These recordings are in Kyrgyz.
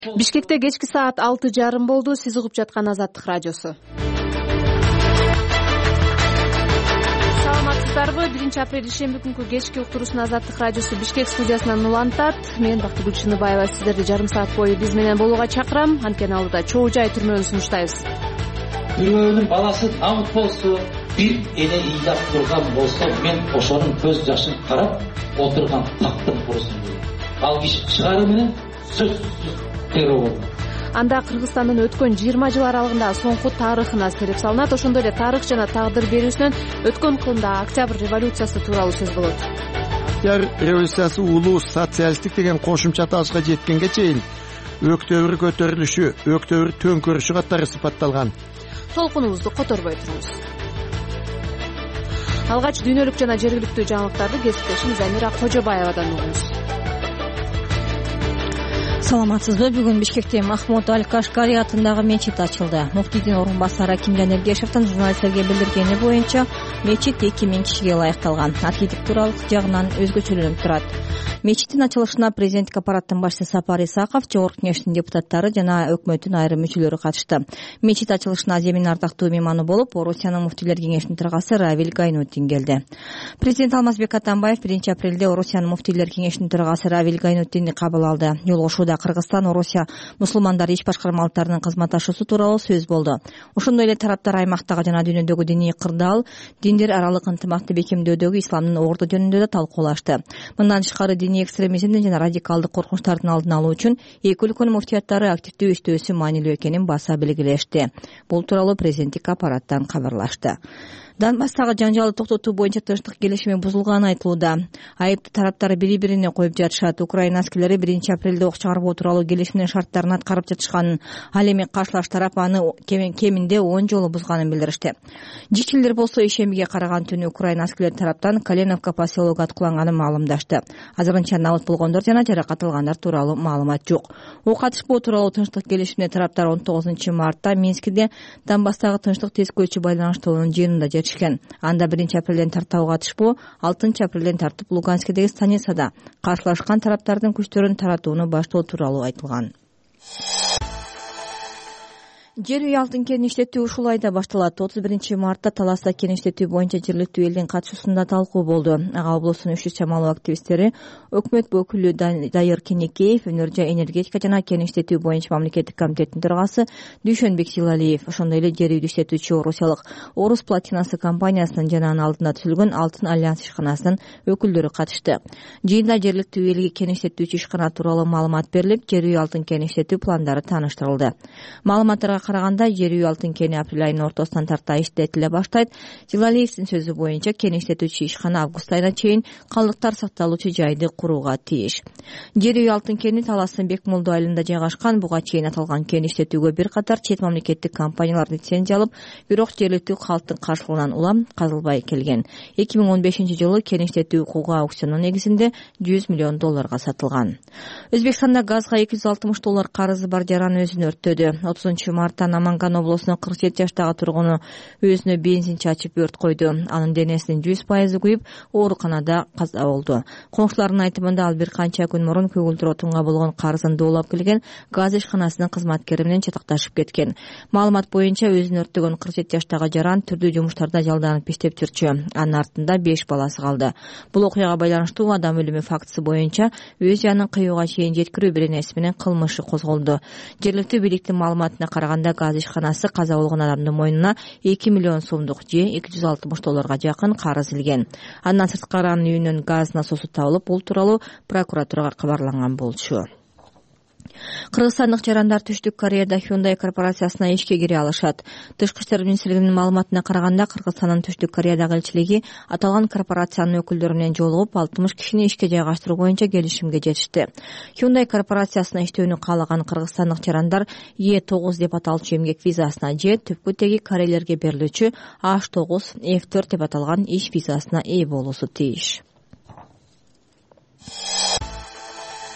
Бишкекте кечки саат 6:30 болду. Сиз угуп жаткан Азаттык радиосу. Саламатсыздарбы? 1-апрель ишемби күнкү кечки уктуруусун Азаттык радиосу Бишкек студиясынан улантат. Мен Бактыгүл Чыныбаева сиздерди жарым саат бою биз менен болууга чакырам. Анткени алдыда Чоо Жай түрмөгүн сунуштайбыз. Түрмөнүн баласы намыт болсо, бир эне ыйлап турган болсо, мен ошонун көз жашын карап отурган тактын курусун дейм. Ал киши чыгаруу менен сөзсүз террор болду. Анда Кыргызстандын өткөн 20 жыл аралыгында соңку тарыхына сереп салынат. Ошондой эле тарых жана тагдыр берүүсүнөн өткөн кылымда Октябрь революциясы тууралуу сөз болот. Октябрь революциясы улуу социалисттик деген кошумча аталышка жеткенге чейин өктөбүр көтөрүлүшү, өктөбүр төңкөрүшү катары сыпатталган. Толкунубузду которбой туруңуз. Алгач дүйнөлүк жана жергиликтүү жаңылыктарды кесиптешим Замира Кожобаевадан угуңуз. Саламатсызбы? Бүгүн Бишкекте Махмуд Аль-Кашкари атындагы мечит ачылды. Муфтийдин орун басары Акимжан Эргешевдин журналисттерге билдиргени боюнча мечит 2000 кишиге ылайыкталган. Архитектуралык жагынан өзгөчөлөнүп турат. Мечиттин ачылышына президенттик аппараттын башчысы Сапар Исаков, жогорку кеңештин депутаттары жана өкмөттүн айрым мүчөлөрү катышты. Мечит ачылышына Аземин ардактуу мейманы болуп, Орусиянын муфтийлер кеңешинин төрагасы Равиль Гайнутдин келди. Президент Алмазбек Атамбаев 1-апрелде Орусиянын муфтийлер кеңешинин төрагасы Равиль Гайнутдинди кабыл алды. Жолугушууда Кыргызстан, Орусия мусулмандары иш башкармалыктарынын кызматташуусу тууралуу сөз болду. Ошондой эле тараптар аймактагы жана дүйнөдөгү диний кырдаал, диндер аралык ынтымакты бекемдөөдөгү исламдын орду жөнүндө да талкуулашты. Мындан тышкары диний экстремизмдин жана радикалдык коркунучтардын алдын алуу үчүн эки өлкөнүн муфтияттары активдүү иштөөсү маанилүү экенин баса белгилешти. Бул тууралуу президенттик аппараттан кабарлашты. Донбасстагы жанжалды токтотуу боюнча тынчтык келишими бузулганы айтылууда. Айыптуу тараптар бири-бирине коюп жатышат. Украина аскерлери 1-апрелде ок чыгарбоо тууралуу келишимдин шарттарын аткарып жатышканын, ал эми каршылаш тарап аны кеминде 10 жолу бузганын билдиришти. Жичилдер болсо ишембиге караган түнү Украина аскерлери тараптан Калиновка поселогу аткыланганын маалымдашты. Азырынча набыт болгондор жана жаракат алгандар тууралуу маалымат жок. Ок атышпоо тууралуу тынчтык келишимине тараптар 19 мартта Минскиде Донбасстагы тынчтык тескөөчү байланыштуунун жыйынында жетишкен. Анда 1-апрелден тартууга атышпоо, 6-апрелден тартып Луганскидеги станицада каршылашкан тараптардын күчтөрүн таратууну баштоо тууралуу айтылган. Жер үй алтын кен иштетүү ушул айда башталат. 31 мартта Таласта кен иштетүү боюнча жергиликтүү элдин катышуусунда талкуу болду. Ага облустун үш чамалуу активисттери, өкмөт өкүлү Дайыр Кенекеев, Өнөр жай энергетика жана кен иштетүү боюнча мамлекеттик комитеттин төрагасы Дүйшөнбек Силалиев, ошондой эле жер үйдү иштетүүчү орусиялык Орус Платинасы компаниясынын жана анын алдында түзүлгөн Алтын альянс ишканасынын өкүлдөрү катышты. Жыйында жергиликтүү элге кен иштетүүчү ишкана тууралуу маалымат берилип, жер үй алтын кен иштетүү пландары тааныштырылды. Маалыматтарга караганда жер үй алтын кени апрель айынын ортосунан тарта иштетиле баштайт. Жилалиевдин сөзү боюнча кен иштетүүчү ишкана август айына чейин калдыктар сакталуучу жайды курууга тийиш. Жер үй алтын кени Таластын Бекмолдо айылында жайгашкан. Буга чейин аталган кен иштетүүгө бир катар чет мамлекеттик компаниялар лицензия алып, бирок жергиликтүү калктын каршылыгынан улам казылбай келген. 2015 жылы кен иштетүү укугу аукциону негизинде $100 миллион сатылган. Өзбекстанда газга $260 карызы бар жаран өзүн өрттөдү. 30 мартта Наманган облусунун 47 жаштагы тургуну өзүнө бензин чачып өрт койду. Анын денесинин 100% күйүп, ооруканада каза болду. Коңшулардын айтымында ал бир канча күн мурун көгүлдүр отунга болгон карызын доолап келген газ ишканасынын кызматкери менен чатакташып кеткен. Маалымат боюнча өзүн өрттөгөн 47 жаштагы жаран түрдүү жумуштарда жалданып иштеп жүрчү. Анын артында 5 баласы калды. Бул окуяга байланыштуу адам өлүмү фактысы боюнча өз жанын кыюуга чейин жеткирүү беренеси менен кылмышы козголду. Жергиликтүү бийликтин маалыматына караганда газ ишканасы каза болгон адамдын мойнуна $2 миллион же $260 жакын карыз илген. Андан сырткары анын үйүнөн газ насосу табылып, бул тууралуу прокуратурага кабарланган болчу. Кыргызстандык жарандар Түштүк Кореяда Hyundai корпорациясына ишке кире алышат. Тышкы иштер министрлигинин маалыматына караганда, Кыргызстандын Түштүк Кореядагы элчилиги аталган корпорациянын өкүлдөрү менен жолугуп, 60 кишини ишке жайгаштыруу боюнча келишимге жетишти. Hyundai корпорациясына иштөөнү каалаган кыргызстандык жарандар E9 деп аталчу эмгек визасына же түпкү теги корейлерге берилүүчү H9, F4 деп аталган иш визасына ээ болуусу тийиш.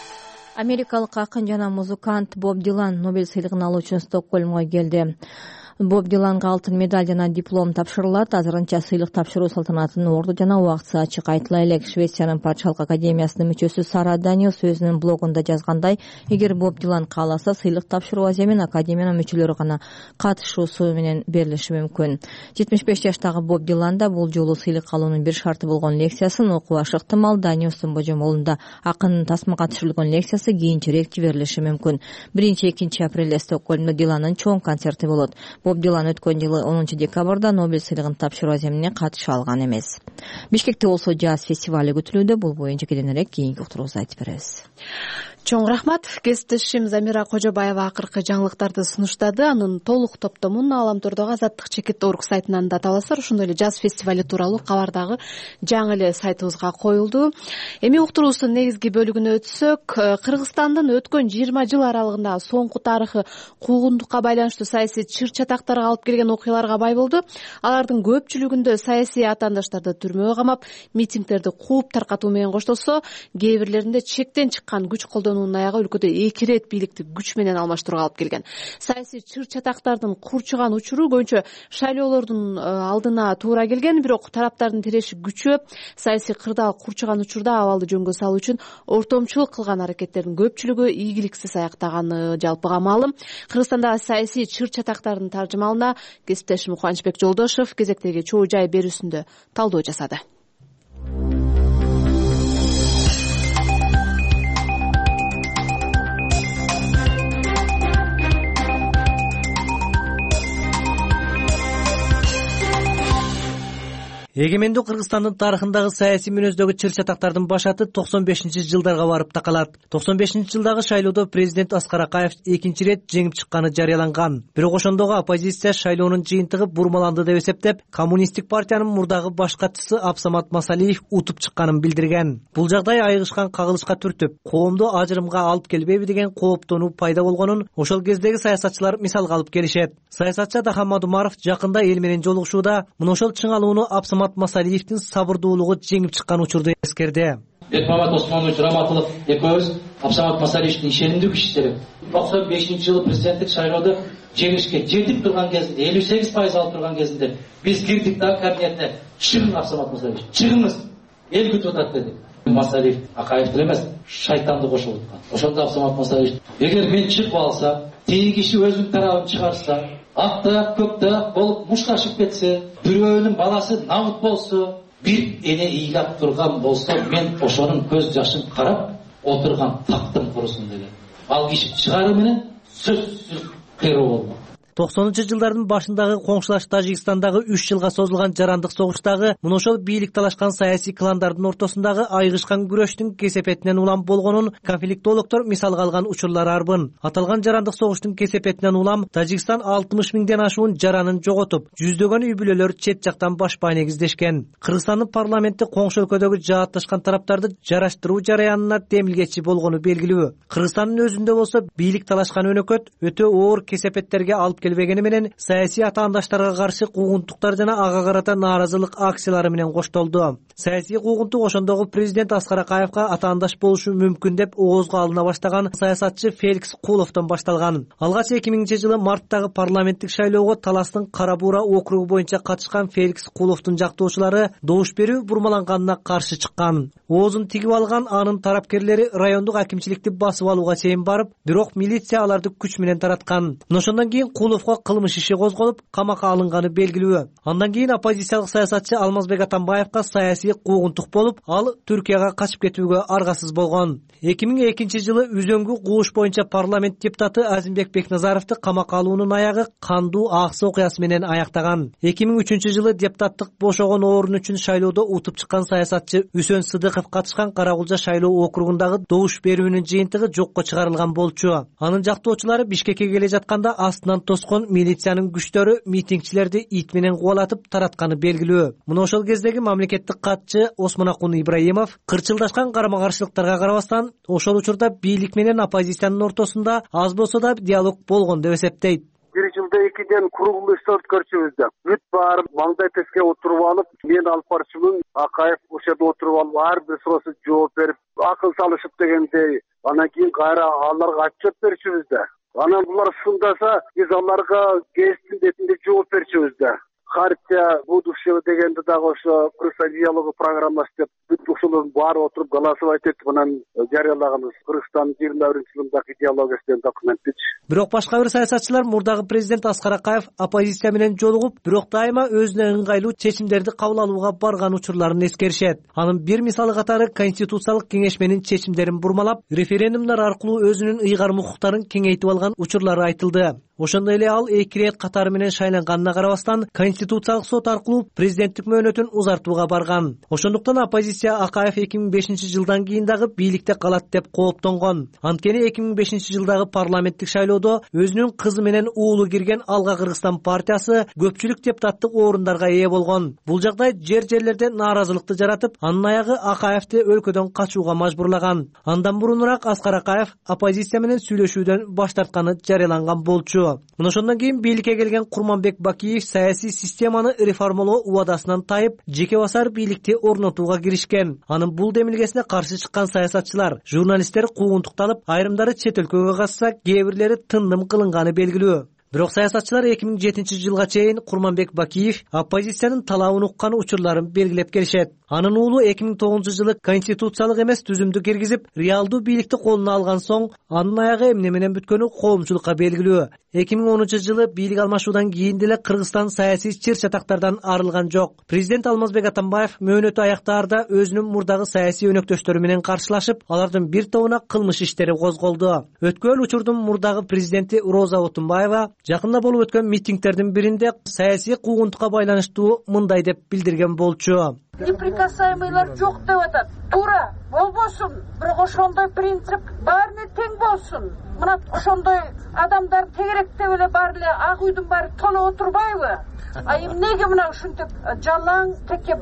Америкалык акын жана музыкант Боб Дилан Нобель сыйлыгын алуу үчүн Стокгольмго келди. Боб Диланга алтын медаль жана диплом тапшырылат. Азырынча сыйлык тапшыруу салтанатынын орду жана убактысы ачык айтыла элек. Швециянын патшалык академиясынын мүчөсү Сара Даниэлс өзүнүн блогунда жазгандай, эгер Боб Дилан кааласа, сыйлык тапшыруу аземин академиянын мүчөлөрү гана катышуусу менен берилиши мүмкүн. 75 жаштагы Боб Дилан да бул жолу сыйлык алуунун бир шарты болгон лекциясын окубашы ыктымал. Даниэлстин божомолунда акынын тасмага түшүрүлгөн лекциясы кийинчерээк жиберилиши мүмкүн. 1-2 апрелде Стокгольмдо Диландын чоң концерти болот. Боб Дилан өткөн жылы 10 декабрда Нобель сыйлыгын тапшыруу аземине катыша алган эмес. Бишкекте болсо жаз фестивали күтүлүүдө. Бул боюнча кийинирээк кийинки уктуруубузду айтып беребиз. Чоң рахмат. Кесиптешим Замира Кожобаева акыркы жаңылыктарды сунуштады. Анын толук топтомун Аламтордогу Азаттык чекит.org сайтынан да таба аласыздар. Ошондой эле жаз фестивали тууралуу кабар дагы жаңы эле сайтыбызга коюлду. Эми уктуруубуздун негизги бөлүгүнө өтсөк, Кыргызстандын өткөн 20 жыл аралыгында соңку тарыхы куугунтукка байланыштуу саясий чыр-чатактарга алып келген окуяларга бай болду. Алардын көпчүлүгүндө саясий атаандаштарды түрмөгө камап, митингдерди кууп таркатуу менен коштолсо, кээ бирлеринде чектен чыккан күч колдонуунун аягы өлкөдө 2 ирет бийликти күч менен алмаштырууга алып келген. Саясий чыр-чатактардын курчуган учуру көбүнчө шайлоолордун алдына туура келген, бирок тараптардын тиреши күчөп, саясий кырдаал курчуган учурда абалды жөнгө салуу үчүн ортомчулук кылган аракеттердин көпчүлүгү ийгиликсиз аяктаганы жалпыга маалым. Кыргызстандагы саясий чыр-чатактардын таржымалына кесиптешим Кубанычбек Жолдошов кезектеги чоо жай берүүсүндө талдоо жасады. Эгемендүү Кыргызстандын тарыхындагы саясий мүнөздөгү чыр-чатактардын башаты 95-жылдарга барып такалат. 95-жылдагы шайлоодо президент Аскар Акаев 2 ирет жеңип чыкканы жарыяланган. Бирок ошондогу оппозиция шайлоонун жыйынтыгы бурмаланды деп эсептеп, коммунисттик партиянын мурдагы баш катчысы Абсамат Масалиев утуп чыкканын билдирген. Бул жагдай айыгышкан кагылышка түртүп, коомду ажырымга алып келбейби деген кооптонуу пайда болгонун ошол кездеги саясатчылар мисалга алып келишет. Саясатчы Дахан Мадумаров жакында эл менен жолугушууда мына ошол чыңалууну Абсамат Масалиевдин сабырдуулугу жеңип чыккан учурду эскерди. Бекмамат Осмонович Раматылов экөөбүз Абсамат Масалиевдин ишенимдүү кишилери 95-жылы президенттик шайлоодо жеңишке жетип турган кезинде, 58% алып турган кезинде биз кирдик да кабинетте. Чыгың Абсамат Масалиевич, чыгыңыз, эл күтүп атат деди. Масалиев Акаевди эмес, шайтанды кошуп аткан. Ошондо Абсамат Масалиевич, эгер мен чыгып алса, тиги киши өзүнүн тарабын чыгарса, акта көктө болуп мушташып кетсе, бирөөнүн баласы намыт болсо, бир эне ыйлап турган болсо, мен ошонун көз жашын карап отурган тактын курусун деген. Ал киши чыгаруу менен сөзсүз кыйроо болмок. 90-жылдардын башындагы коңшулаш Тажикстандагы 3 жылга созулган жарандык согуштагы мына ошол бийлик талашкан саясий кландардын ортосундагы айыгышкан күрөштүн кесепетинен улам болгонун конфликтологдор мисалга алган учурлар арбын. Аталган жарандык согуштун кесепетинен улам Тажикстан 60 миңден ашуун жаранын жоготуп, жүздөгөн үй бүлөлөр чет жактан башпай негиздешкен. Кыргызстандын парламенти коңшу өлкөдөгү жаатташкан тараптарды жараштыруу жараянына демилгечи болгону белгилүү. Кыргызстандын өзүндө болсо бийлик талашкан өнөкөт өтө оор кесепеттерге алып келбегени менен саясий атаандаштарга каршы куугунтуктар жана ага карата нааразылык акциялары менен коштолду. Саясий куугунтук ошондогу президент Аскар Акаевка атаандаш болушу мүмкүн деп оозго алына баштаган саясатчы Феликс Куловдон башталган. Алгач 2000-жылы марттагы парламенттик шайлоого Таластын Кара Буура округу боюнча катышкан Феликс Куловдун жактоочулары добуш берүү бурмаланганына каршы чыккан. Оозун тигип алган анын тарапкерлери райондук акимчиликти басып алууга чейин барып, бирок милиция аларды күч менен тараткан. Ошондон кийин Куловго кылмыш иши козголуп, камакка алынганы белгилүү. Андан кийин оппозициялык саясатчы Алмазбек Атамбаевка саясий куугунтук болуп, ал Түркияга качып кетүүгө аргасыз болгон. 2002-жылы Үзөңгү кууш боюнча парламент депутаты Азимбек Бекназаровду камакка алуунун аягы кандуу аксы окуясы менен аяктаган. 2003-жылы депутаттык бошогон орун үчүн шайлоодо утуп чыккан саясатчы Үсөн Сыдыков катышкан Каракулжа шайлоо округундагы добуш берүүнүн жыйынтыгы жокко чыгарылган болчу. Анын жактоочулары Бишкекке келе жатканда астынан тоскон милициянын күчтөрү митингчилерди ит менен кубалатып таратканы белгилүү. Мына ошол кездеги мамлекеттик катчы Осмонакун Ибраимов кырчылдашкан карама-каршылыктарга карабастан, ошол учурда бийлик менен оппозициянын ортосунда аз болсо да диалог болгон деп эсептейт. Bir жылда 2ден курулушту өткөрчүбүз да. Бүт барып маңдай теске отуруп алып, мен алып барчумун, Акаев ошодо отуруп алып, ар бир суроосуна жооп берип, акыл салышып дегендей, анан кийин кайра аларга отчет берчүбүз да. Анан булар сындаса, биз аларга кесиптин бетинде жооп берчүбүз да. Хартия будущего дегенде дагы ошо Кыргызстан диалогу программасы деп бүт ушулардын баары отуруп голосовать этип анан жарыялаганбыз. Кыргызстан 21-жылдагы идеологиясы документич. Бирок башка бир саясатчылар мурдагы президент Аскар Акаев оппозиция менен жолугуп, бирок дайыма өзүнө ыңгайлуу чечимдерди кабыл алууга барган учурларын эскеришет. Анын бир мисалы катары Конституциялык кеңешменин чечимдерин бурмалап, референдумдар аркылуу өзүнүн ыйгарым укуктарын кеңейтип алган учурлары айтылды. Ошондой эле ал 2 рет катары менен шайланганына карабастан Конституциялык сот аркылуу президенттик мөөнөтүн узартууга барган. Ошондуктан оппозиция Акаев 2005-жылдан кийин дагы бийликте калат деп кооптонгон. Анткени 2005-жылдагы парламенттик шайлоодо өзүнүн кызы менен уулу кирген Алга Кыргызстан партиясы көпчүлүк депутаттык орундарга ээ болгон. Бул жагдай жерлерде нааразылыкты жаратып, анын аягы Акаевди өлкөдөн качууга мажбурлаган. Андан мурунураак Аскар Акаев оппозиция менен сүйлөшүүдөн баш тартканы жарыяланган болчу. Мына ошондон кийин бийликке келген Курманбек Бакиев саясий системаны реформалоо убадасынан тайып, жеке басар бийликти орнотууга киришкен. Анын бул демилгесине каршы чыккан саясатчылар, журналисттер куугунтукталып, айрымдары чет өлкөгө качса, кээ бирлери тындым кылынганы белгилүү. Бирок саясатчылар 2007-жылга чейин Курманбек Бакиев оппозициянын талабын уккан учурларын белгилеп келишет. Анын уулу 2009-жылы конституциялык эмес түзүмдү киргизип, реалдуу бийликти колуна алган соң, анын аягы эмне менен бүткөнү коомчулукка белгилүү. 2010-жылы бийлик алмашуудан кийин деле Кыргызстан саясий чыр-чатактардан арылган жок. Президент Алмазбек Атамбаев мөөнөтү аяктаарда өзүнүн мурдагы саясий өнөктөштөрү менен каршылашып, алардын бир тобуна кылмыш иштери козголду. Өткөн учурдун мурдагы президенти Роза Отунбаева жакында болуп өткөн митингдердин биринде саясий куугунтукка байланыштуу мындай деп билдирген болчу. Неприкасаемыйлар жок деп атат. Туура болбосун, бирок ошондой принцип баарына тең болсун. Мына ошондой адамдар тегерек деп эле баары эле ак үйдүн баары толо отурбайбы? Эмнеге мына ушинтип жалаң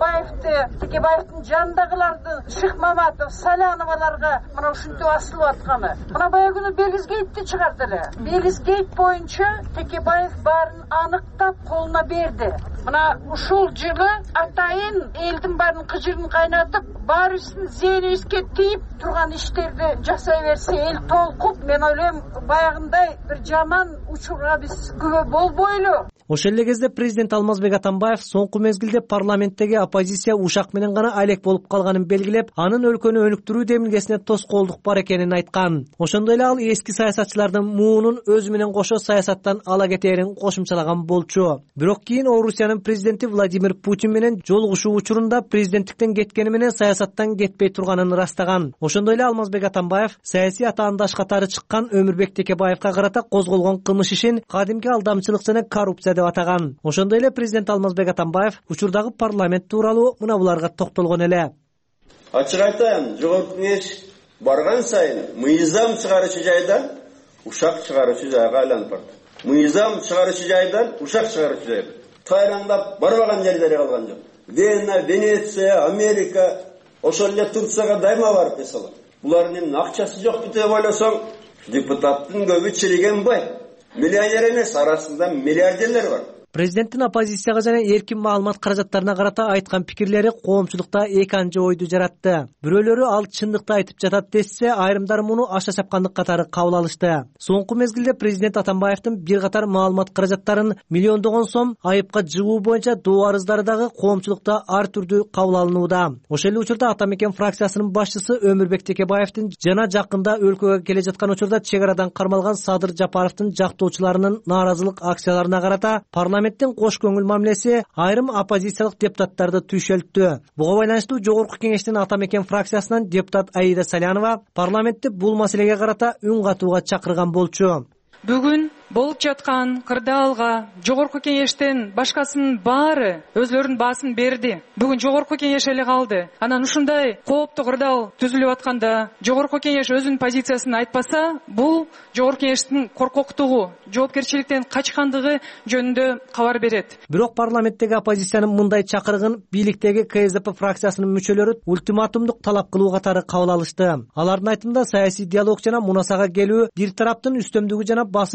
Текебаевдин жанындагыларды Ших Маматов, Саляноваларга мына ушинтип асылып атканы. Мына баягы күнү Белизгейтти чыгарды эле. Белизгейт боюнча Текебаев баарын аныктап колуна берди. Мына ушул жылы атайын элдин баарын кыжырын кайнатып, баарыбыздын зээнибизге тийип турган иштерди жасай берсе, эл толкуп, мен ойлойм, баягындай бир жаман учурга биз күбө болбойлу. Ошол эле кезде президент Алмазбек Атамбаев соңку мезгилде парламенттеги оппозиция ушак менен гана алек болуп калганын белгилеп, анын өлкөнү өнүктүрүү демилгесине тоскоолдук бар экенин айткан. Ошондой эле ал эски саясатчылардын муунун өзү менен кошо саясаттан ала кетээрин кошумчалаган болчу. Бирок кийин Орусиянын президенти Владимир Путин менен жолугушуу учурунда президенттиктен кеткени менен саясаттан кетпей турганын ырастаган. Ошондой эле Алмазбек Атамбаев саясий атаандаш катары чыккан Өмүрбек Текебаевка карата козголгон кылмыш ишин кадимки алдамчылык жана коррупция деп атаган. Ошондой эле президент Алмазбек Атамбаев учурдагы парламент тууралуу мына буларга токтолгон эле. Ачык айтайын, жогорку кеңеш барган сайын мыйзам чыгаруучу жайдан ушак чыгаруучу жайга айланып барат. Мыйзам чыгаруучу жайдан ушак чыгаруучу жайга тайраңдап барбаган жерлери калган жок. Вена, Венеция, Америка, ошол эле Турцияга дайыма барып эсалат. Булардын акчасы жок деп ойлосоң, депутаттын көбү чириген бай. Миллионер эмес, арасында миллиардерлер бар. Президенттин оппозицияга жана эркин маалымат каражаттарына карата айткан пикирлери коомчулукта эки анча ойду жаратты. Бирөөлөрү ал чындыкты айтып жатат десе, айрымдары муну аша чапкандык катары кабыл алышты. Соңку мезгилде президент Атамбаевдин бир катар маалымат каражаттарын миллиондогон сом айыпка жыгуу боюнча доо арыздары дагы коомчулукта ар түрдүү кабыл алынууда. Ошол эле учурда Атамекен фракциясынын башчысы Өмүрбек Текебаевдин жана жакында өлкөгө келе жаткан учурда чек арадан кармалган Садыр Жапаровдун жактоочуларынын нааразылык акцияларына карата парламенттин кош көңүл мамилеси айрым оппозициялык депутаттарды түйшөлттү. Буга байланыштуу жогорку кеңештин Атамекен фракциясынан депутат Аида Салянова парламентти бул маселеге карата үн катууга чакырган болчу. Бүгүн болуп жаткан кырдаалга жогорку кеңештин башкасынын баары өзлөрүнүн баасын берди. Бүгүн жогорку кеңеш эле калды. Анан ушундай кооптуу кырдаал түзүлүп атканда жогорку кеңеш өзүнүн позициясын айтпаса, бул жогорку кеңештин коркоктугу, жоопкерчиликтен качкандыгы жөнүндө кабар берет. Бирок парламенттеги оппозициянын мындай чакырыгын бийликтеги КСДП фракциясынын мүчөлөрү ультиматумдук талап кылуу катары кабыл алышты. Алардын айтымында саясий диалог жана мунасага келүү бир тараптын үстөмдүгү жана басым көрсөтүү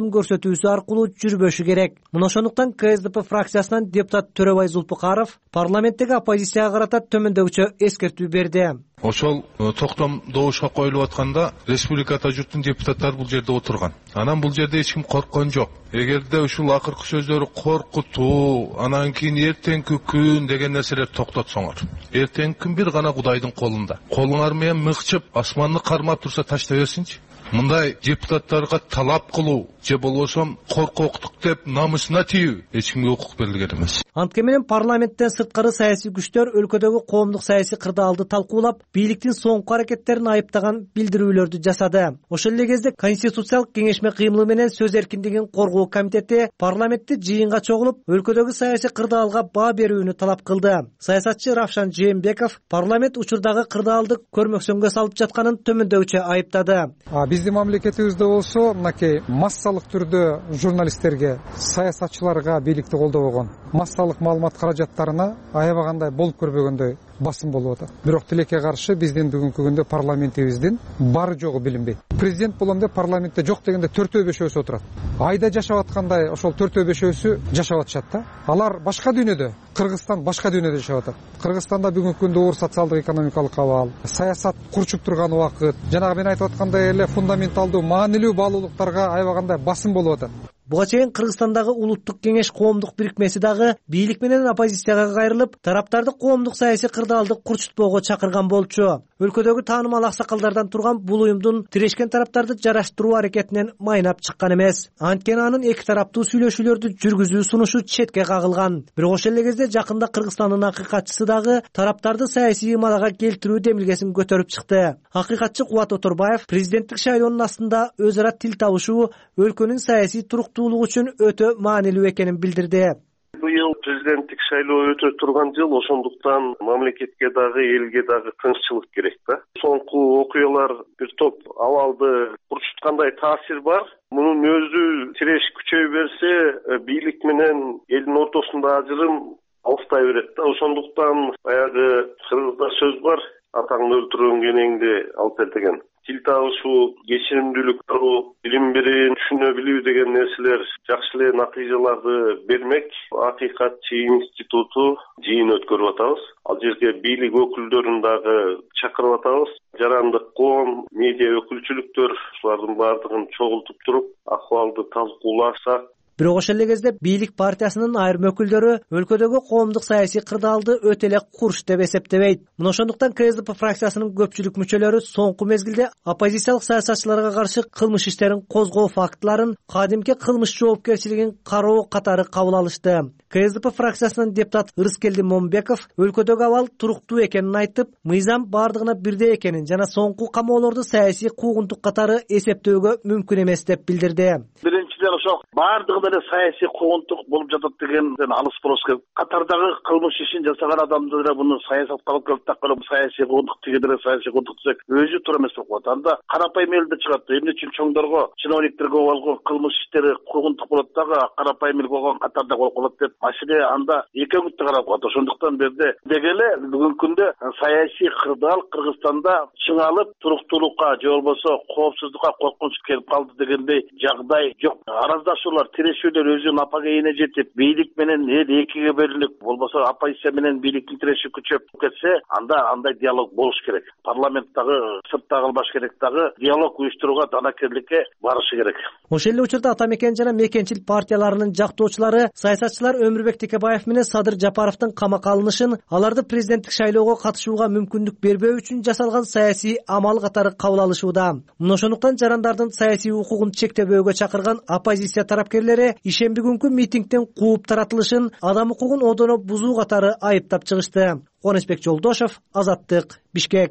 эскертүүсү аркылуу жүрбөшү керек. Мына ошондуктан КСДП фракциясынан депутат Төрөбай Зулпукаров парламенттеги оппозицияга карата төмөндөгүчө эскертүү берди. Ошол токтом добушка коюлуп атканда республикада журттун депутаттары бул жерде отурган. Анан бул жерде эч ким корккон жок. Эгерде ушул акыркы сөздөрү коркутуу, анан кийин эртеңки күн деген нерселер токтотсоңор. Эртеңки күн бир гана Кудайдын колунда. Колуңар менен мыкчып, асманны кармап турса таштай берсинчи. Мындай депутаттарга талап кылуу же болбосо коркоктук деп намысына тийүү эч кимге укук берилген эмес. Антке менен парламенттен сырткары саясий күчтөр өлкөдөгү коомдук саясий кырдаалды талкуулап, бийликтин соңку аракеттерин айыптаган билдирүүлөрдү жасады. Ошол эле кезде Конституциялык кеңешме кыймылы менен сөз эркиндигин коргоо комитети парламентте жыйынга чогулуп, өлкөдөгү саясий кырдаалга баа берүүнү талап кылды. Саясатчы Равшан Жээнбеков парламент учурдагы кырдаалды көрмөксөнгө салып жатканын төмөндөгүчө айыптады. Биздин мамлекетибизде болсо мынакей массалык түрдө журналисттерге, саясатчыларга бийликти колдобогон, массалык маалымат каражаттарына аябагандай болуп көрбөгөндөй басым болуп атат. Бирок тилекке каршы биздин бүгүнкү күндө парламентибиздин бары жогу билинбейт. Президент болом деп парламентте жок дегенде 4-5 отурат. Айда жашап аткандай ошол 4-5 жашап атышат да. Алар башка дүйнөдө, Кыргызстан башка дүйнөдө жашап атат. Кыргызстанда бүгүнкү күндө оор социалдык экономикалык абал, саясат курчуп турган убакыт, жанагы мен айтып аткандай эле фундаменталдуу, маанилүү баалуулуктарга аябагандай басым болуп атат. Буга чейин Кыргызстандагы улуттук кеңеш коомдук бирикмеси дагы бийлик менен оппозицияга кайрылып, тараптарды коомдук саясий кырдаалды курчутпоого чакырган болчу. Өлкөдөгү таанымал аксакалдардан турган бул уюмдун тирешкен тараптарды жараштыруу аракетинен майнап чыккан эмес. Анткени анын эки тараптуу сүйлөшүүлөрдү жүргүзүү сунушу четке кагылган. Бирок ошол эле кезде жакында Кыргызстандын акыйкатчысы дагы тараптарды саясий ымалага келтирүү демилгесин көтөрүп чыкты. Акыйкатчы Кубат Оторбаев президенттик шайлоонун астында өз ара тил табышуу өлкөнүн саясий туруктуулугу үчүн өтө маанилүү экенин билдирди. Быйыл президенттик шайлоо өтө турган жыл, ошондуктан мамлекетке дагы элге дагы тынччылык керек да. Соңку окуялар бир топ абалды курчуткандай таасир бар. Мунун өзү тиреш күчөй берсе, бийлик менен элдин ортосунда ажырым алыстай берет да. Ошондуктан баягы кыргызда сөз бар, атаңды өлтүргөн кенеңди алып бер деген. Тил табышуу, кечиримдүүлүк көрүү, билим берүүн түшүнө билүү деген нерселер жакшы эле натыйжаларды бермек. Акыйкатчы институту жыйын өткөрүп атабыз. Ал жерге бийлик өкүлдөрүн дагы чакырып атабыз. Жарандык коом, медиа өкүлчүлүктөр ушулардын баардыгын чогултуп туруп, акыбалды талкуулашсак. Бирок ошол эле кезде бийлик партиясынын айрым өкүлдөрү өлкөдөгү коомдук саясий кырдаалды өтө эле курч деп эсептебейт. Мына ошондуктан КСДП фракциясынын көпчүлүк мүчөлөрү соңку мезгилде оппозициялык саясатчыларга каршы кылмыш иштерин козгоо фактыларын, кадимки кылмыш жоопкерчилигин кароо катары кабыл алышты. КСДП фракциясынын депутат Ырыскелди Момбеков өлкөдөгү абал туруктуу экенин айтып, мыйзам бардыгына бирдей экенин жана соңку камоолорду саясий куугунтук катары эсептөөгө мүмкүн эмес деп билдирди. Биринчиден ошол бардыгында эле саясий куугунтук болуп жатат дегенден алыс болуш керек. Катардагы кылмыш ишин жасаган адамды деле муну саясатка алып келип таккан саясий куугунтук тигидире саясий куугунтук десек өзү туура эмес болуп калат. Анда карапайым элде чыгат. Эмне үчүн чоңдорго, чиновниктерге болгон кылмыш иштери куугунтук болот дагы карапайым эл болгон катарда болуп калат деп маселе анда эки өңүттө карап калат. Ошондуктан берде дегеле бүгүнкү күндө саясий кырдаал Кыргызстанда чыңалып, туруктуулукка же болбосо коопсуздукка коркунуч келип калды дегендей жагдай жок. Араздашуулар, тирешүүлөр өзүнүн апага эне жетип, бийлик менен эл экиге бөлүнүп, болбосо оппозиция менен бийликтин тиреши күчөп кетсе, анда андай диалог болуш керек. Парламенттагы, сыртта калбаш керек дагы диалог уюштурууга данакерликке барышы керек. Ошол эле учурда ата мекен жана мекенчил партияларынын жактоочулары саясатчылар Өмүрбек Текебаев менен Садыр Жапаровдун камакка алынышын, аларды президенттик шайлоого катышууга мүмкүндүк бербөө үчүн жасалган саясий амал катары кабыл алышууда. Мына ошондуктан жарандардын саясий укугун чектебөөгө чакырган оппозиция тарапкерлери ишемби күнкү митингден кууп таратылышын адам укугун одоно бузуу катары айыптап чыгышты. Кубанычбек Жолдошов, Азаттык, Бишкек.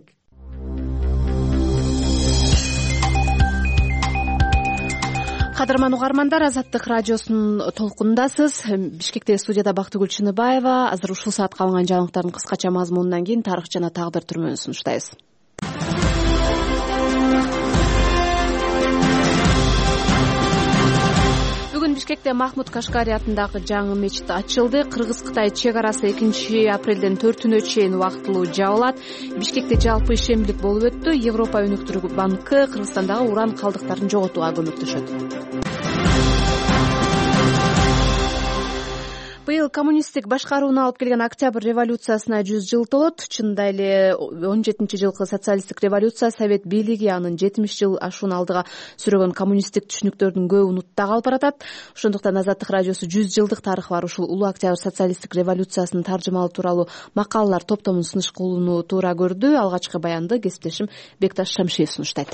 Кадырман угармандар, Азаттык радиосунун толкунундасыз. Бишкекте студияда Бактыгүл Чыныбаева. Азыр ушул саатка алынган жаңылыктардын кыскача мазмунунан кийин тарых жана тагдыр түрмөнү сунуштайбыз. Бүгүн Бишкекте Махмуд Кашкари атындагы жаңы мечит ачылды. Кыргыз-Кытай чек арасы 2-апрелден 4-күнө чейин убактылуу жабылат. Бишкекте жалпы ишембилик болуп өттү. Европа өнүктүрүү банкы Кыргызстандагы уран калдыктарын жоготууга көмөктөшөт. быйыл коммунисттик башкарууну алып келген Октябрь революциясына 100 жыл толот. Чындап эле 17-жылкы социалисттик революция совет бийлиги анын 70 жыл ашуун алдыга сүрөгөн коммунисттик түшүнүктөрдүн көбү унутта калып баратат. Ошондуктан Азаттык радиосу 100 жылдык тарыхы бар ушул улуу Октябрь социалисттик революциясынын таржымалоо тууралуу макалалар топтомун сунуштууну туура көрдү. Алгачкы баянды кесиптешим Бекташ Шамшиев сунуштайт.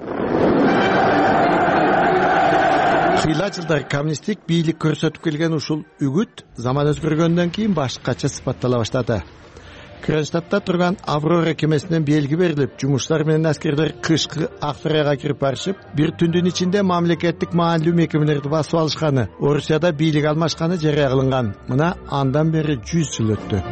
Кыйла жылдар коммунисттик бийлик көрсөтүп келген ушул үгүт заман өзгөргөндөн кийин башкача сыпаттала баштады. Кронштадтта турган Аврора кемесинен белги берилип, жумушчулар менен аскерлер кышкы Аксарайга кирип барышып, бир түндүн ичинде мамлекеттик маанилүү мекемелерди басып алышканы, Орусияда бийлик алмашканы жарыя кылынган. Мына андан бери 100 жыл өттү.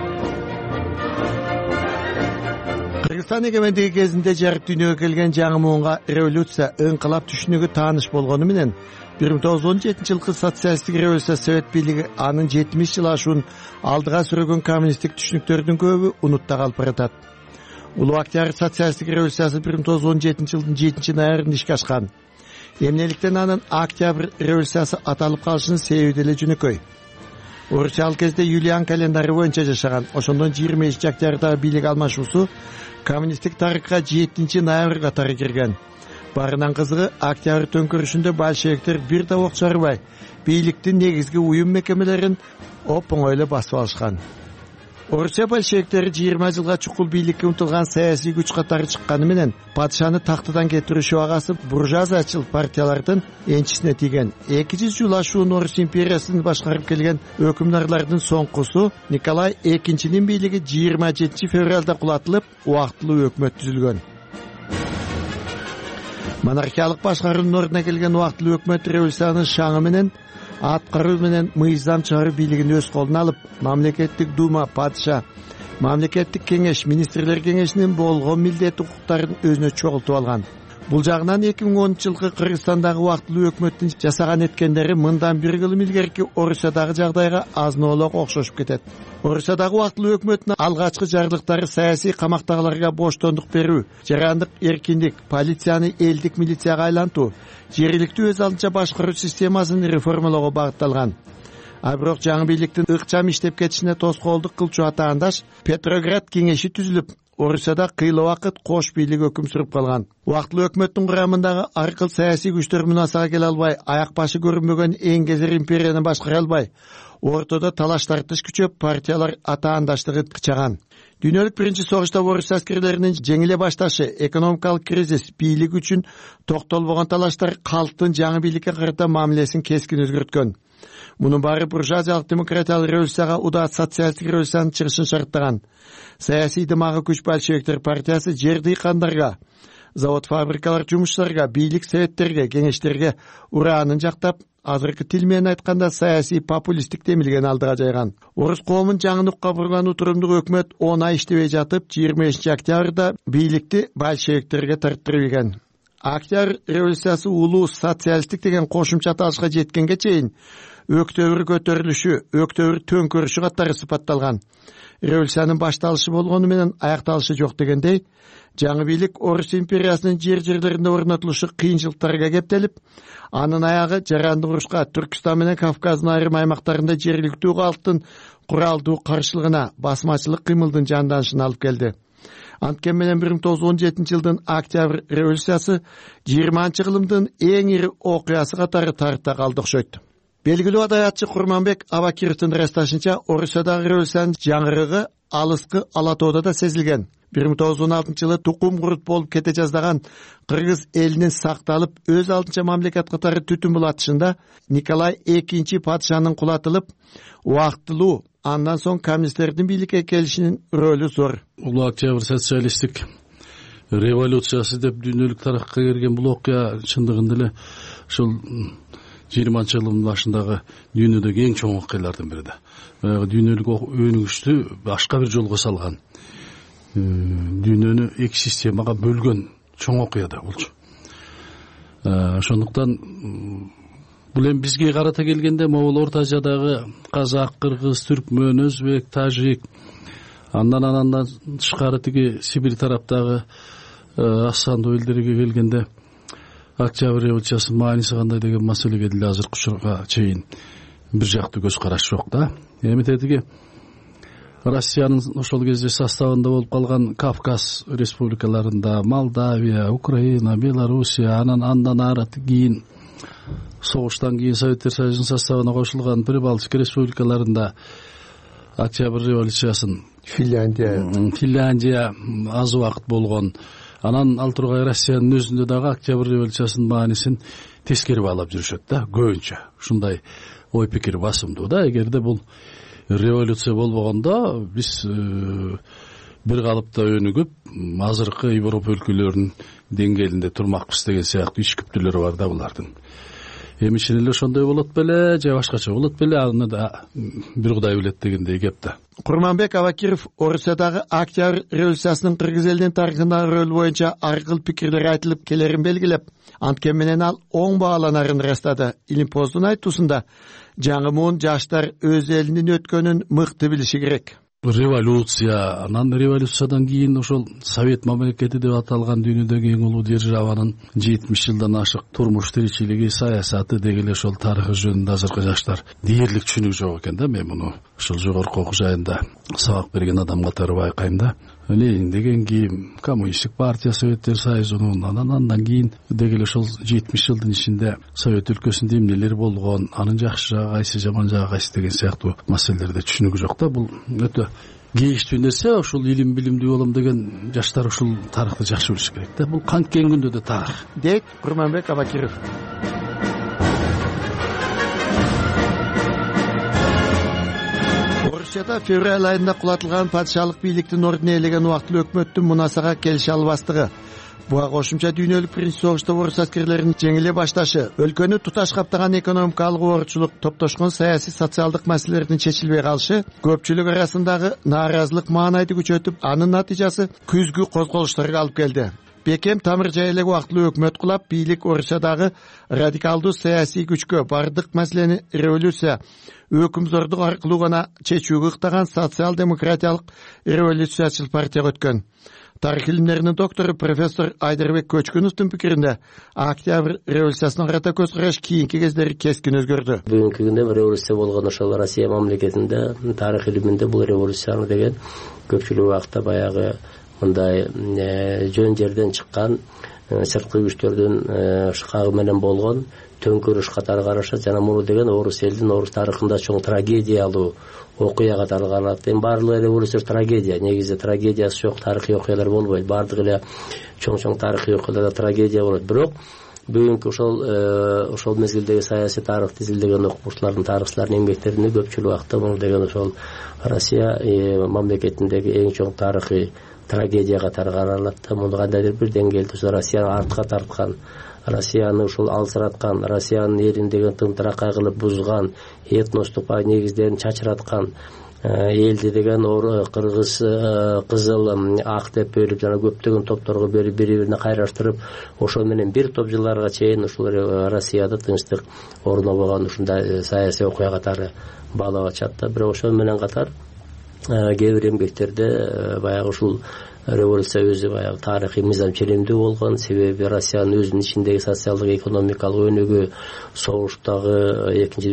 Кыргызстан эгемендиги кезинде жарык дүйнөгө келген жаңы муунга революция, ыңкылап түшүнүгү тааныш болгону менен 1917-жылкы социалисттик революция совет бийлиги анын 70 жыл ашуун алдыга сүрөгөн коммунисттик түшүнүктөрдүн көбү унутта калып баратат. Улуу Октябрь социалисттик революциясы 1917-жылдын 7-ноябрында ишке ашкан. Эмнеликтен анын Октябрь революциясы аталып калышынын себеби деле жөнөкөй. Орусия ал кезде Юлиан календары боюнча жашаган. Ошондон 20 октябрдагы бийлик алмашуусу коммунисттик тарыхка 7-ноябрь катары кирген. Барынан кызыгы Октябрь төңкөрүшүндө большевиктер бир да ок чарбай, бийликтин негизги уюм мекемелерин оп-оңой эле басып алышкан. Орусия большевиктери 20 жылга чукул бийликке умтулган саясий күч катары чыкканы менен падышаны тактыдан кетирүү шубагасы буржуазиячыл партиялардын энчисине тийген. 200 жыл ашуун Орус империясын башкарып келген өкүмдарлардын соңкусу Николай II бийлиги 27 февралда кулатылып, убактылуу өкмөт түзүлгөн. Монархиялык башкаруунун ордуна келген убактылуу өкмөт революциянын шаңы менен аткаруу менен мыйзам чыгаруу бийлигин өз колуна алып, мамлекеттик дума, падыша, мамлекеттик кеңеш, министрлер кеңешинин болгон милдет укуктарын өзүнө чогултуп алган. Бул жагынан 2010-жылкы Кыргызстандагы убактылуу өкмөттүн жасаган эткендери мындан 1 жыл илгерки Орусиядагы жагдайга азын-олок окшошуп кетет. Орусиядагы убактылуу өкмөттүн алгачкы жарлыктары саясий камактагыларга боштондук берүү, жарандык эркиндик, полицияны элдик милицияга айлантуу, жергиликтүү өз алдынча башкаруу системасын реформалоого багытталган. А бирок жаңы бийликтин ыкчам иштеп кетишине тоскоолдук кылчу атаандаш Петроград кеңеши түзүлүп, Орусияда кыйла убакыт кош бийлик өкүм сүрүп калган. Убактылуу өкмөттүн курамындагы ар кыл саясий күчтөр мунасага келе албай, аяк башы көрүнбөгөн эң кезер империяны башкара албай, ортодо талаш тартыш күчөп, партиялар атаандаштыгы кычаган. Дүйнөлүк биринчи согушта Орус аскерлеринин жеңиле башташы, экономикалык кризис, бийлик үчүн токтолбогон талаштар калктын жаңы бийликке карата мамилесин кескин өзгөрткөн. Мунун баары буржуазиялык демократиялык революцияга удаа социалисттик революциянын чыгышын шарттаган. Саясий дымагы күч большевиктер партиясы жер дыйкандарга, завод-фабрикалар жумушчуларга, бийлик советтерге, кеңештерге ураанын жактап, азыркы тил менен айтканда саясий популисттик демилген алдыга жайган. Орус коомун жаңыныкка бурган утурумдук өкмөт 10 ай иштебей жатып, 25 октябрда бийликти большевиктерге тарттырып ийген. Октябрь революциясы улуу социалисттик деген кошумча аталышка жеткенге чейин Өктөбүр көтөрүлүшү, Өктөбүр төңкөрүшү катары сыпатталган. Революциянын башталышы болгону менен аякталышы жок дегендей, жаңы бийлик Орус империясынын жерлеринде орнотулушу кыйынчылыктарга кептелип, анын аягы жарандык урушка, Түркстан менен Кавказдын айрым аймактарында жергиликтүү калктын куралдуу каршылыгына, басмачылык кыймылдын жанданышына алып келди. Анткени менен 1917-жылдын Октябрь революциясы 20-кылымдын эң ири окуясы катары тарыхта калды окшойт. Белгилүү адаятчы Курманбек Абакировдун ырасташынча, Орусиядагы революциянын жаңырыгы алыскы Алатоодо да сезилген. 1916-жылы тукум курут болуп кете жаздаган кыргыз элинин сакталып, өз алдынча мамлекет катары түтүн булатышында Николай II падышанын кулатылып, убактылуу, андан соң коммунисттердин бийликке келишинин рөлү зор. Улуу Октябрь социалисттик революциясы деп дүйнөлүк тарыхка кирген бул окуя чындыгында эле ушул 20-жылдын башындагы дүйнөдөгү эң чоң окуялардын бири да. Дүйнөлүк өнүгүштү башка бир жолго салган. Дүйнөнү эки системага бөлгөн чоң окуя да болчу. Ошондуктан бул эми бизге карата келгенде могул Орто Азиядагы казак, кыргыз, түркмөн, өзбек, тажик, андан тышкары тиги Сибирь тараптагы Ассандуу элдерге келгенде Октябрь революциясынын мааниси кандай деген маселеге деле азыркы учурга чейин бир жактуу көз караш жок да. Эми тетиги Россиянын ошол кезде составында болуп калган Кавказ республикаларында Молдавия, Украина, Белоруссия, андан ары кийин согуштан кийин Советтер Союзунун составына кошулган Прибалтика республикаларында Октябрь революциясын Финляндия аз убакыт болгон. Анан ал тургай Россиянын өзүндө дагы Октябрь революциясынын маанисин тескери баалап жүрүшөт да, көбүнчө. Ушундай ой пикир басымдуу да. Эгерде бул революция болбогондо биз бир калыпта өнүгүп, азыркы Европа өлкөлөрүнүн деңгээлинде турмакпыз деген сыяктуу ич күптүүлөрү бар да булардын. Эми чын эле ошондой болот беле же башкача болот беле, аны да бир Кудай билет дегендей кеп да. Курманбек Абакиров Орусиядагы Октябрь революциясынын кыргыз элинин тарыхындагы рөлү боюнча ар кыл пикирлер айтылып келерин белгилеп, анткени менен ал оң бааланарын ырастады. Илимпоздун айтуусунда жаңы муун жаштар өз элинин өткөнүн мыкты билиши керек. Революция, анан революциядан кийин ошол Совет мамлекети деп аталган дүйнөдөгү эң улуу державанын 70 жылдан ашык турмуш тиричилиги, саясаты деги эле ошол тарыхы жөнүндө азыркы жаштар дээрлик түшүнүк жок экен да. Мен муну ошол жогорку окуу жайында сабак берген адам катары байкайм да. Ленин деген кийин коммунисттик партия Советтер Союзунун, андан кийин деги эле ошол 70 жылдын ичинде Совет өлкөсүндө эмнелер болгон, анын жакшы жагы кайсы, жаман жагы кайсы деген сыяктуу маселелерде түшүнүк жок да. Бул өтө кейиштүү нерсе. Ушул илим билимдүү болом деген жаштар ушул тарыхты жакшы билиши керек да. Бул канткен күндө да тарых дейт Курманбек Абакиров. Орусияда февраль айында кулатылган падышалык бийликтин ордун ээлеген убактылуу өкмөттүн мунасага келише албастыгы, буга кошумча дүйнөлүк биринчи согушта орус аскерлеринин жеңиле башташы, өлкөнү туташ каптаган экономикалык оорчулук, топтошкон саясий социалдык маселелердин чечилбей калышы көпчүлүк арасындагы нааразылык маанайды күчөтүп, анын натыйжасы күзгү козголуштарга алып келди. Бекем тамыр жай элек убактылуу өкмөт кулап, бийлик Орусиядагы радикалдуу саясий күчкө бардык маселени революция, өкүмзордук аркылуу гана чечүүгө ыктаган социал-демократиялык революциячыл партияга өткөн. Тарых илимдеринин доктору профессор Айдарбек Көчкүновдун пикиринде Октябрь революциясына карата көз караш кийинки кездери кескин өзгөрдү. Бүгүнкү күндө революция болгон ошол Россия мамлекетинде тарых илиминде бул революцияны деген көпчүлүк убакта баягы мындай жөн жерден чыккан сырткы күчтөрдүн шыкагы менен болгон төңкөрүш катары карашат. Жана муну деген орус элдин, орус тарыхында чоң трагедиялуу окуя катары каралат. Эми баардык революция трагедия, негизи трагедиясы жок тарыхый окуялар болбойт. Баардык эле чоң тарыхый окуяларда трагедия болот. Бирок бүгүнкү ошол мезгилдеги саясий тарыхты изилдеген окумуштуулардын, тарыхчылардын эмгектеринде көпчүлүк убакта муну деген ошол Россия мамлекетиндеги эң чоң тарыхый трагедия катары каралат. Муну кандайдыр бир деңгээлде ошол Россияны артка тарткан, Россияны ушул алсыраткан, Россиянын элин деген тымтыракай кылып бузган, этностук негиздерин чачыраткан, элди деген кыргыз, кызыл, ак деп бөлүп, жана көптөгөн топторго бөлүп, бири-бирине кайраштырып, ошол менен бир топ жылдарга чейин ушул Россияда тынчтык орнобогон ушундай саясий окуя катары баалап атышат да. Бирок ошол менен катар кээ бир эмгектерде баягы ушул революция өзү баягы тарыхый мыйзам ченемдүү болгон. Себеби Россиянын өзүнүн ичиндеги социалдык экономикалык өнүгүү, согуштагы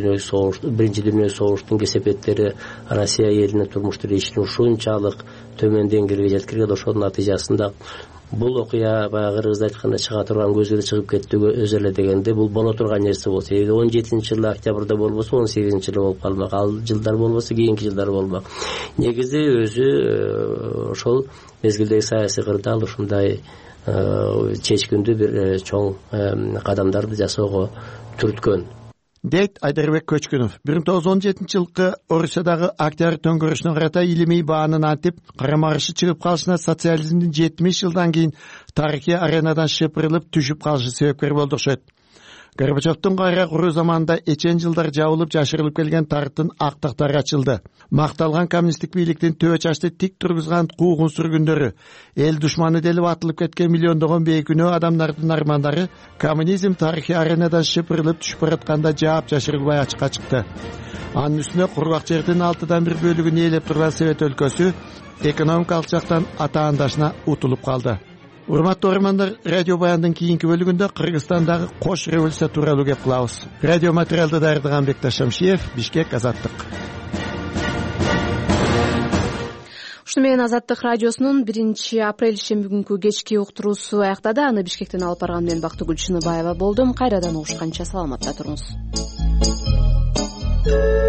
биринчи дүйнөлүк согуштун кесепеттери Россия элинин турмуш тиричилигин ушунчалык төмөн деңгээлге жеткирген. Ошонун натыйжасында бул окуя баягы кыргызда айтканда чыга турган көзгө чыгып кетти өзү эле дегенде бул боло турган нерсе болот. 17-жылы октябрда болбосо 18-жылы болуп калмак, ал жылдар болбосо кийинки жылдар болмак. Негизи өзү ошол мезгилдеги саясий кырдаал ушундай чечкиндүү бир чоң кадамдарды жасоого түрткөн дейт Айдарбек Көчкүнов. 1917-жылкы Орусиядагы Октябрь төңкөрүшүнө карата илимий баанын антип, карама-каршы чыгып калышына социализмдин 70 жылдан кийин тарыхый аренадан шыпырылып түшүп калышы себепкер болду окшойт. Горбачевдун кайра куруу заманында эчен жылдар жабылып жашырылып келген тарыхтын актыктары ачылды. Макталган коммунисттик бийликтин төбө чачты тик тургузган куугун сүргүндөрү, эл душманы делип атылып кеткен миллиондогон бейкүнөө адамдардын армандары коммунизм тарыхый аренадан шыпырылып түшүп баратканда жаап жашырылбай ачыкка чыкты. Анын үстүнө кургак жердин 6/1 бөлүгүн ээлеп турган Совет өлкөсү экономикалык жактан атаандашына утулуп калды. урматтуу угармандар, радио баяндын кийинки бөлүгүндө Кыргызстандагы кош революция тууралуу кеп кылабыз. Радио материалды даярдаган Бекташ Шамшиев, Бишкек, Азаттык. Ушуну менен Азаттык радиосунун 1-апрель шемби күнкү кечки уктуруусу аяктады. Аны Бишкектен алып барган мен Бактыгүл Чыныбаева болдум. Кайрадан угушканча саламатта туруңуз.